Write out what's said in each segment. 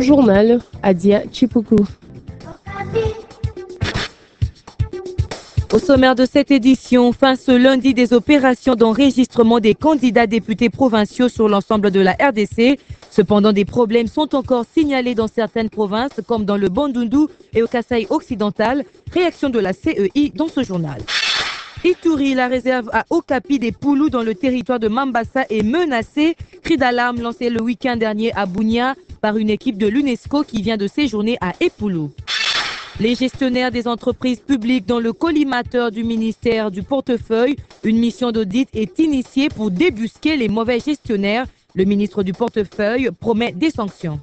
Journal, Adia Chipuku. Au sommaire de cette édition, fin ce lundi des opérations d'enregistrement des candidats députés provinciaux sur l'ensemble de la RDC. Cependant, des problèmes sont encore signalés dans certaines provinces, comme dans le Bandundu et au Kasaï occidental. Réaction de la CEI dans ce journal. Ituri, la réserve à Okapi des Poulous dans le territoire de Mambasa est menacée. Cri d'alarme lancé le week-end dernier à Bunia par une équipe de l'UNESCO qui vient de séjourner à Epoulou. Les gestionnaires des entreprises publiques dans le collimateur du ministère du portefeuille, une mission d'audit est initiée pour débusquer les mauvais gestionnaires. Le ministre du portefeuille promet des sanctions.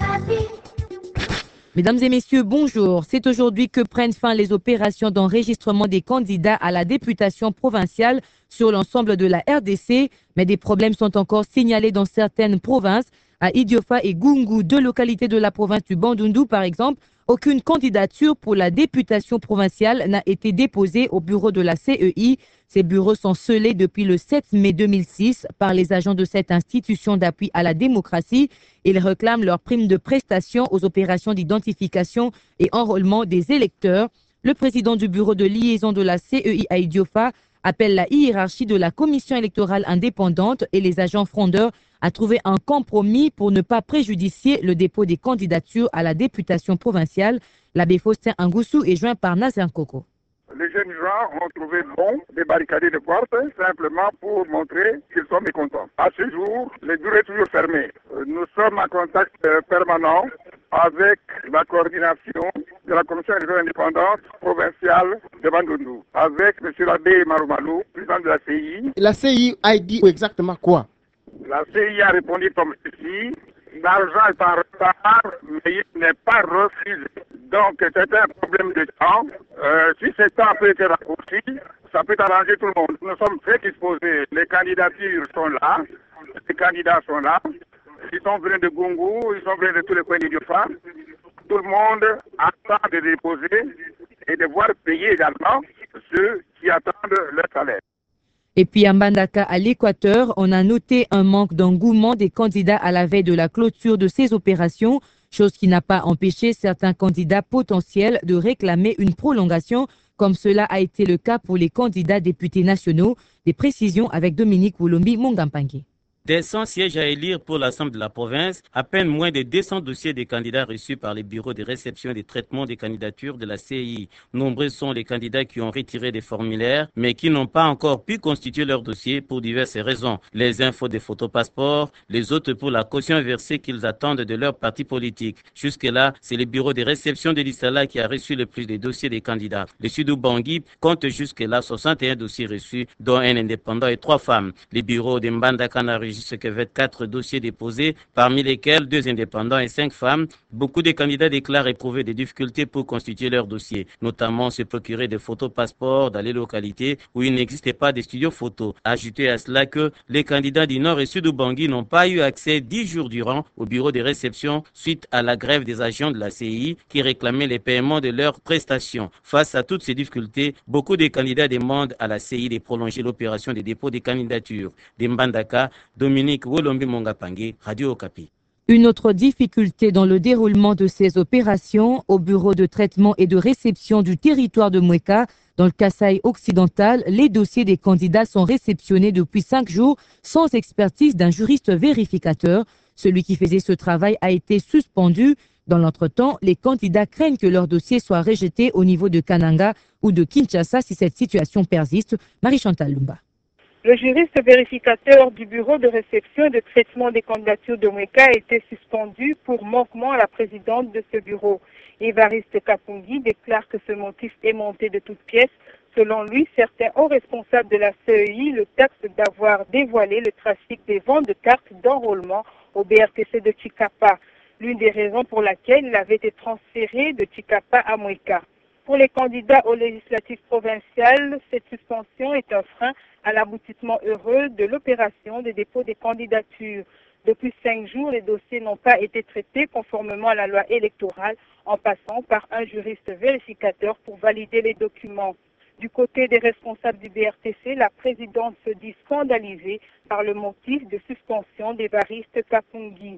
Mesdames et messieurs, bonjour. C'est aujourd'hui que prennent fin les opérations d'enregistrement des candidats à la députation provinciale sur l'ensemble de la RDC, mais des problèmes sont encore signalés dans certaines provinces. À Idiofa et Gungu, deux localités de la province du Bandundu par exemple, aucune candidature pour la députation provinciale n'a été déposée au bureau de la CEI. Ces bureaux sont scellés depuis le 7 mai 2006 par les agents de cette institution d'appui à la démocratie. Ils réclament leur prime de prestation aux opérations d'identification et enrôlement des électeurs. Le président du bureau de liaison de la CEI à Idiofa appelle la hiérarchie de la commission électorale indépendante et les agents frondeurs à trouver un compromis pour ne pas préjudicier le dépôt des candidatures à la députation provinciale. L'abbé Faustin Angoussou est joint par Nazar Koko. Les jeunes gens ont trouvé bon de barricader les portes simplement pour montrer qu'ils sont mécontents. À ce jour, le bureau est toujours fermé. Nous sommes en contact permanent avec la coordination de la commission électorale indépendante provinciale de Bandundu, avec M. l'abbé Maroumalou, président de la CI. La CI a dit exactement quoi? La CI a répondu comme ceci: l'argent est en retard, mais il n'est pas refusé. Donc, c'est un problème de temps. Si ce temps peut être raccourci, ça peut arranger tout le monde. Nous sommes très disposés. Les candidatures sont là. Les candidats sont là. Ils sont venus de Gungu, ils sont venus de tous les coins d'Idiofa. Tout le monde attend de déposer et de voir payer également ceux qui attendent leur salaire. Et puis à Mbandaka, à l'Équateur, on a noté un manque d'engouement des candidats à la veille de la clôture de ces opérations, chose qui n'a pas empêché certains candidats potentiels de réclamer une prolongation, comme cela a été le cas pour les candidats députés nationaux. Des précisions avec Dominique Woulombi Mongampangue. Des 100 sièges à élire pour l'Assemblée de la province, à peine moins de 200 dossiers des candidats reçus par les bureaux de réception et de traitement des candidatures de la CI. Nombreux sont les candidats qui ont retiré des formulaires, mais qui n'ont pas encore pu constituer leur dossier pour diverses raisons. Les infos des photos passeports, les autres pour la caution versée qu'ils attendent de leur parti politique. Jusque-là, c'est le bureau de réception de l'Issala qui a reçu le plus de dossiers des candidats. Le Sud-Bangui compte jusque-là 61 dossiers reçus, dont un indépendant et 3 femmes. Les bureaux de Mbandaka ce que 24 dossiers déposés, parmi lesquels 2 indépendants et 5 femmes. Beaucoup de candidats déclarent éprouver des difficultés pour constituer leur dossier, notamment se procurer des photos passeports dans les localités où il n'existait pas de studio photo. Ajoutez à cela que les candidats du Nord et Sud Bangui n'ont pas eu accès 10 jours durant au bureau de réception suite à la grève des agents de la CI qui réclamaient les paiements de leurs prestations. Face à toutes ces difficultés, beaucoup de candidats demandent à la CI de prolonger l'opération de dépôt des candidatures. De Mbandaka, Dominique Wolombi Mongapangue, Radio Okapi. Une autre difficulté dans le déroulement de ces opérations au bureau de traitement et de réception du territoire de Moueka, dans le Kasaï occidental, les dossiers des candidats sont réceptionnés depuis 5 jours sans expertise d'un juriste vérificateur. Celui qui faisait ce travail a été suspendu. Dans l'entretemps, les candidats craignent que leur dossier soit rejeté au niveau de Kananga ou de Kinshasa si cette situation persiste. Marie-Chantal Lumba. Le juriste vérificateur du bureau de réception et de traitement des candidatures de Moueka a été suspendu pour manquement à la présidente de ce bureau. Évariste Kapungi déclare que ce motif est monté de toutes pièces. Selon lui, certains hauts responsables de la CEI le taxent d'avoir dévoilé le trafic des ventes de cartes d'enrôlement au BRTC de Chikapa, l'une des raisons pour laquelle il avait été transféré de Chikapa à Moueka. Pour les candidats aux législatives provinciales, cette suspension est un frein à l'aboutissement heureux de l'opération de dépôt des candidatures. Depuis 5 jours, les dossiers n'ont pas été traités conformément à la loi électorale en passant par un juriste vérificateur pour valider les documents. Du côté des responsables du BRTC, la présidente se dit scandalisée par le motif de suspension d'Évariste Kapungi.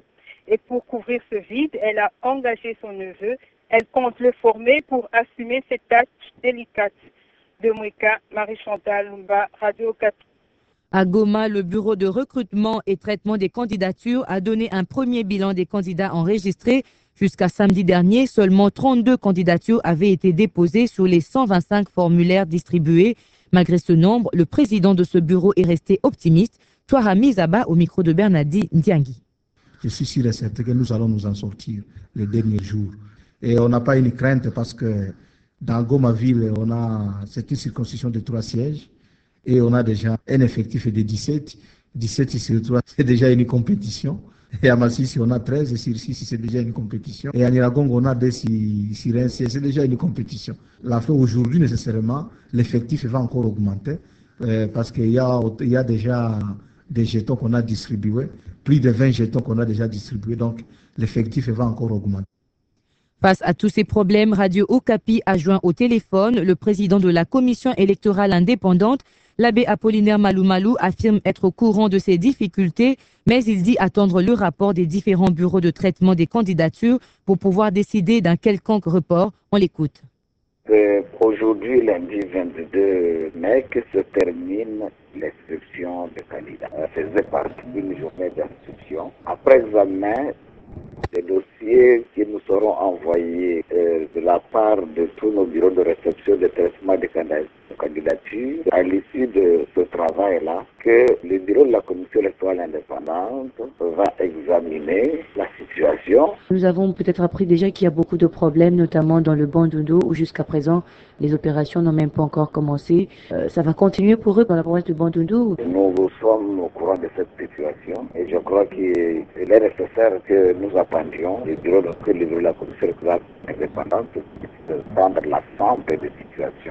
Et pour couvrir ce vide, elle a engagé son neveu. Elle compte le former pour assumer cette tâche délicate. De Mweka, Marie-Chantal Lumba, Radio Okapi. À Goma, le bureau de recrutement et traitement des candidatures a donné un premier bilan des candidats enregistrés. Jusqu'à samedi dernier, seulement 32 candidatures avaient été déposées sur les 125 formulaires distribués. Malgré ce nombre, le président de ce bureau est resté optimiste. Touara Mizaba au micro de Bernadi Ndiangui. Je suis sûr et certain que nous allons nous en sortir les derniers jours. Et on n'a pas une crainte parce que dans Goma-Ville, c'est une circonscription de 3 sièges. Et on a déjà un effectif de 17. 17 sur 3, c'est déjà une compétition. Et à Massissi, on a 13. Et sur 6, c'est déjà une compétition. Et à Niragongo, on a 2 sur 1, c'est déjà une compétition. La fin aujourd'hui, nécessairement, l'effectif va encore augmenter. Parce qu'il y a déjà des jetons qu'on a distribués. Plus de 20 jetons qu'on a déjà distribués. Donc, l'effectif va encore augmenter. Face à tous ces problèmes, Radio Okapi a joint au téléphone le président de la commission électorale indépendante. L'abbé Apollinaire Malou affirme être au courant de ces difficultés, mais il dit attendre le rapport des différents bureaux de traitement des candidatures pour pouvoir décider d'un quelconque report. On l'écoute. Aujourd'hui, lundi 22 mai, que se termine l'inscription des candidats. Ça faisait partie d'une journée d'inscription. Après examen des dossiers qui nous seront envoyés de la part de tous nos bureaux de réception de traitement des candidatures, à l'issue de ce travail-là, que le bureau de la commission électorale indépendante va examiner la situation. Nous avons peut-être appris déjà qu'il y a beaucoup de problèmes, notamment dans le Bandundu, où jusqu'à présent, les opérations n'ont même pas encore commencé. Ça va continuer pour eux dans la province du Bandundu? Nous sommes au courant de cette situation et je crois qu'il est nécessaire que nous attendions le bureau de la commission électorale indépendante de prendre l'ensemble des situations.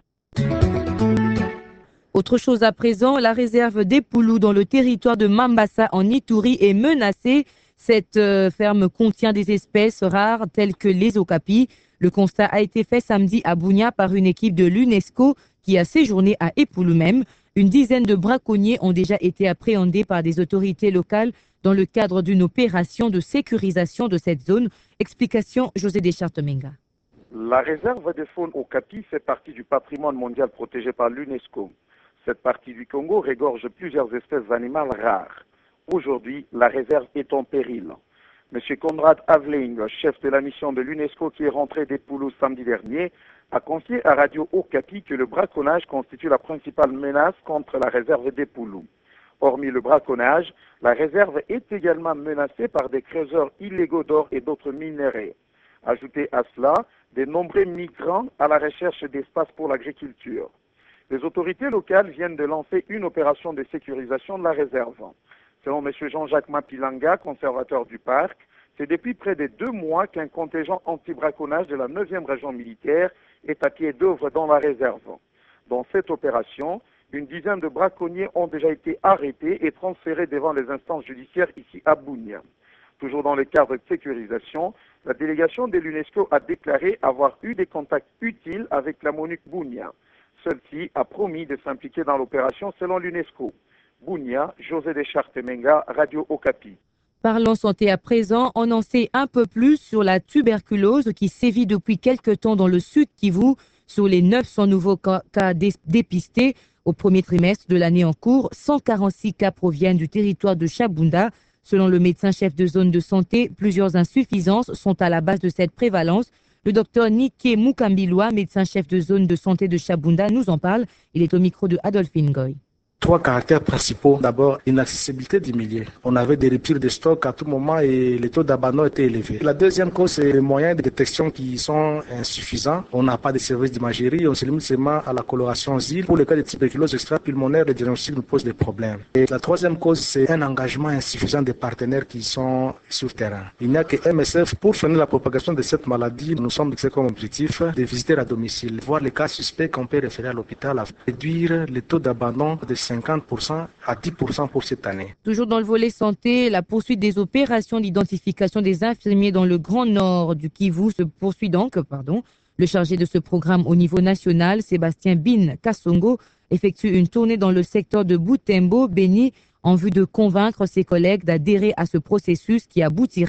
Autre chose à présent, la réserve d'Epoulou dans le territoire de Mambasa en Ituri est menacée. Cette ferme contient des espèces rares telles que les okapis. Le constat a été fait samedi à Bunia par une équipe de l'UNESCO qui a séjourné à Epoulou même. Une dizaine de braconniers ont déjà été appréhendés par des autorités locales dans le cadre d'une opération de sécurisation de cette zone. Explication José Deschartes-Menga. La réserve de faune Okapi fait partie du patrimoine mondial protégé par l'UNESCO. Cette partie du Congo regorge plusieurs espèces animales rares. Aujourd'hui, la réserve est en péril. M. Conrad Aveling, chef de la mission de l'UNESCO qui est rentré d'Epoulou samedi dernier, a confié à Radio Okapi que le braconnage constitue la principale menace contre la réserve d'Epoulou. Hormis le braconnage, la réserve est également menacée par des creuseurs illégaux d'or et d'autres minerais. Ajoutez à cela de nombreux migrants à la recherche d'espace pour l'agriculture. Les autorités locales viennent de lancer une opération de sécurisation de la réserve. Selon M. Jean-Jacques Mapilanga, conservateur du parc, c'est depuis près de 2 mois qu'un contingent anti-braconnage de la 9e région militaire est à pied d'œuvre dans la réserve. Dans cette opération, une dizaine de braconniers ont déjà été arrêtés et transférés devant les instances judiciaires ici à Bunia. Toujours dans le cadre de sécurisation, la délégation de l'UNESCO a déclaré avoir eu des contacts utiles avec la MONUC Bunia. Celle-ci a promis de s'impliquer dans l'opération selon l'UNESCO. Bunia, José Deschartes-Menga, Radio Okapi. Parlons santé à présent, on en sait un peu plus sur la tuberculose qui sévit depuis quelque temps dans le sud Kivu. Sur les 900 nouveaux cas dépistés au premier trimestre de l'année en cours, 146 cas proviennent du territoire de Chabunda. Selon le médecin-chef de zone de santé, plusieurs insuffisances sont à la base de cette prévalence. Le docteur Nike Mukambilwa, médecin-chef de zone de santé de Chabunda, nous en parle. Il est au micro de Adolphine Goy. 3 caractères principaux. D'abord, inaccessibilité du milieu. On avait des ruptures de stock à tout moment et les taux d'abandon étaient élevés. La deuxième cause, c'est les moyens de détection qui sont insuffisants. On n'a pas de service d'imagerie, on se limite seulement à la coloration ZIL. Pour les cas de tuberculose extra-pulmonaire, le diagnostic nous pose des problèmes. Et la troisième cause, c'est un engagement insuffisant des partenaires qui sont sur terrain. Il n'y a que MSF pour freiner la propagation de cette maladie. Nous sommes fixés comme objectif de visiter à domicile, voir les cas suspects qu'on peut référer à l'hôpital, réduire le taux d'abandon de 50% à 10% pour cette année. Toujours dans le volet santé, la poursuite des opérations d'identification des infirmiers dans le Grand Nord du Kivu se poursuit donc. Le chargé de ce programme au niveau national, Sébastien Bin Kassongo, effectue une tournée dans le secteur de Butembo, Beni, en vue de convaincre ses collègues d'adhérer à ce processus qui aboutira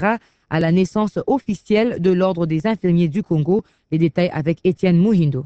à la naissance officielle de l'Ordre des infirmiers du Congo. Les détails avec Étienne Mouhindo.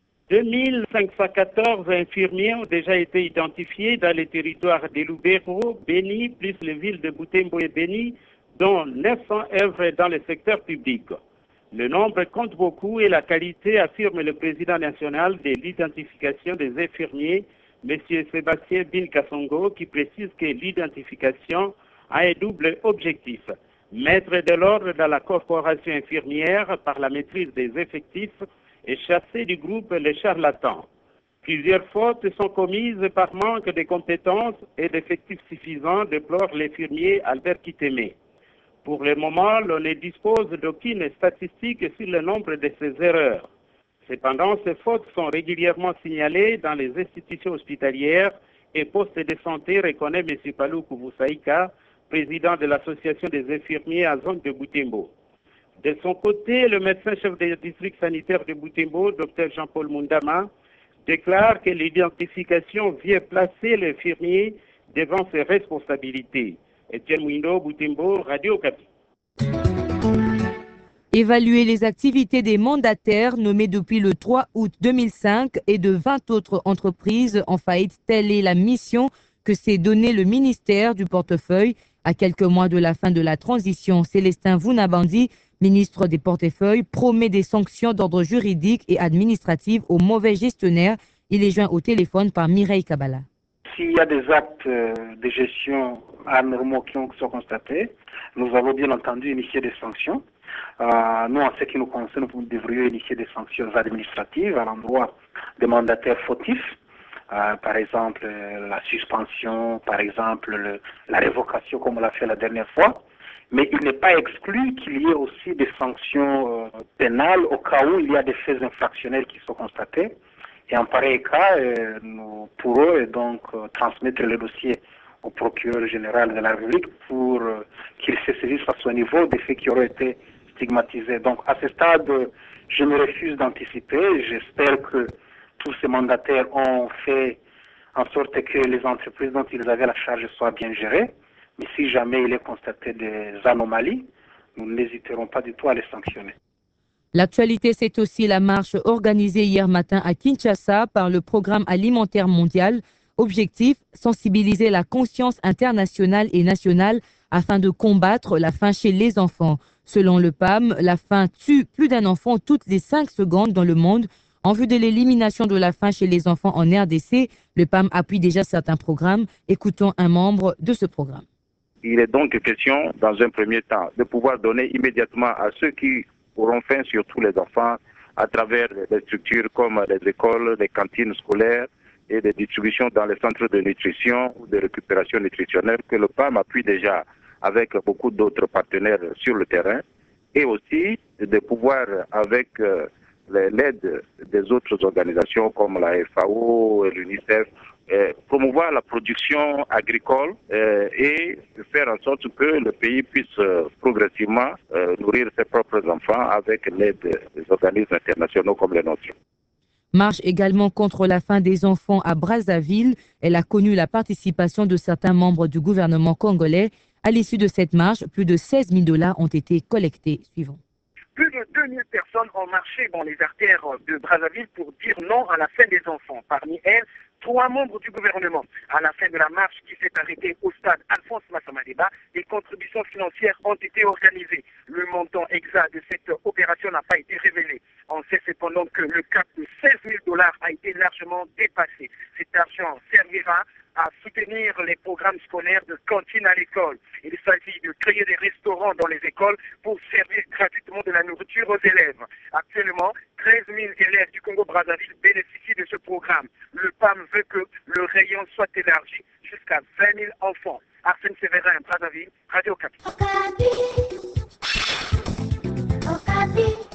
2514 infirmiers ont déjà été identifiés dans les territoires de Lubero, Beni, plus les villes de Butembo et Beni, dont 900 œuvres dans le secteur public. Le nombre compte beaucoup et la qualité, affirme le président national de l'identification des infirmiers, M. Sébastien Bin-Kassongo, qui précise que l'identification a un double objectif. Mettre de l'ordre dans la corporation infirmière par la maîtrise des effectifs et chasser du groupe les charlatans. Plusieurs fautes sont commises par manque de compétences et d'effectifs suffisants, déplore l'infirmier Albert Kitémé. Pour le moment, l'on ne dispose d'aucune statistique sur le nombre de ces erreurs. Cependant, ces fautes sont régulièrement signalées dans les institutions hospitalières et postes de santé, reconnaît M. Palou Kouvoussaïka, président de l'association des infirmiers à zone de Butembo. De son côté, le médecin-chef du district sanitaire de Butembo, Dr Jean-Paul Mundama, déclare que l'identification vient placer l'infirmier devant ses responsabilités. Étienne Mouhindo, Butembo, Radio Okapi. Évaluer les activités des mandataires nommés depuis le 3 août 2005 et de 20 autres entreprises en faillite, telle est la mission que s'est donnée le ministère du portefeuille à quelques mois de la fin de la transition. Célestin Vounabandi, ministre des portefeuilles, promet des sanctions d'ordre juridique et administratif aux mauvais gestionnaires. Il est joint au téléphone par Mireille Kabala. S'il y a des actes de gestion anormaux qui sont constatés, nous avons bien entendu initié des sanctions. Nous, en ce qui nous concerne, nous devrions initier des sanctions administratives à l'endroit des mandataires fautifs. Par exemple, la suspension, par exemple, la révocation, comme on l'a fait la dernière fois. Mais il n'est pas exclu qu'il y ait aussi des sanctions pénales au cas où il y a des faits infractionnels qui sont constatés. Et en pareil cas, nous pourrons donc transmettre le dossier au procureur général de la République pour qu'il se saisisse à son niveau des faits qui auraient été stigmatisés. Donc à ce stade, je me refuse d'anticiper. J'espère que tous ces mandataires ont fait en sorte que les entreprises dont ils avaient la charge soient bien gérées. Mais si jamais il est constaté des anomalies, nous n'hésiterons pas du tout à les sanctionner. L'actualité, c'est aussi la marche organisée hier matin à Kinshasa par le Programme alimentaire mondial. Objectif, sensibiliser la conscience internationale et nationale afin de combattre la faim chez les enfants. Selon le PAM, la faim tue plus d'un enfant toutes les 5 secondes dans le monde. En vue de l'élimination de la faim chez les enfants en RDC, le PAM appuie déjà certains programmes. Écoutons un membre de ce programme. Il est donc question, dans un premier temps, de pouvoir donner immédiatement à ceux qui auront faim, surtout les enfants, à travers des structures comme les écoles, les cantines scolaires et des distributions dans les centres de nutrition ou de récupération nutritionnelle que le PAM appuie déjà avec beaucoup d'autres partenaires sur le terrain, et aussi de pouvoir, avec l'aide des autres organisations comme la FAO et l'UNICEF, promouvoir la production agricole et faire en sorte que le pays puisse progressivement nourrir ses propres enfants avec l'aide des organismes internationaux comme les nôtres. Marche également contre la faim des enfants à Brazzaville. Elle a connu la participation de certains membres du gouvernement congolais. À l'issue de cette marche, plus de 16 000 $ ont été collectés. Suivons. Plus de 2000 personnes ont marché dans les artères de Brazzaville pour dire non à la faim des enfants. Parmi elles, 3 membres du gouvernement. À la fin de la marche qui s'est arrêtée au stade Alphonse Massamadeba, des contributions financières ont été organisées. Le montant exact de cette opération n'a pas été révélé. On sait cependant que le cap de 16 000 $ a été largement dépassé. Cet argent servira à soutenir les programmes scolaires de cantine à l'école. Il s'agit de créer des restaurants dans les écoles pour servir gratuitement de la nourriture aux élèves. Actuellement, 13 000 élèves du Congo-Brazzaville bénéficient de ce programme. Le PAM veut que le rayon soit élargi jusqu'à 20 000 enfants. Arsène Sévérin, Brazzaville, Radio Okapi.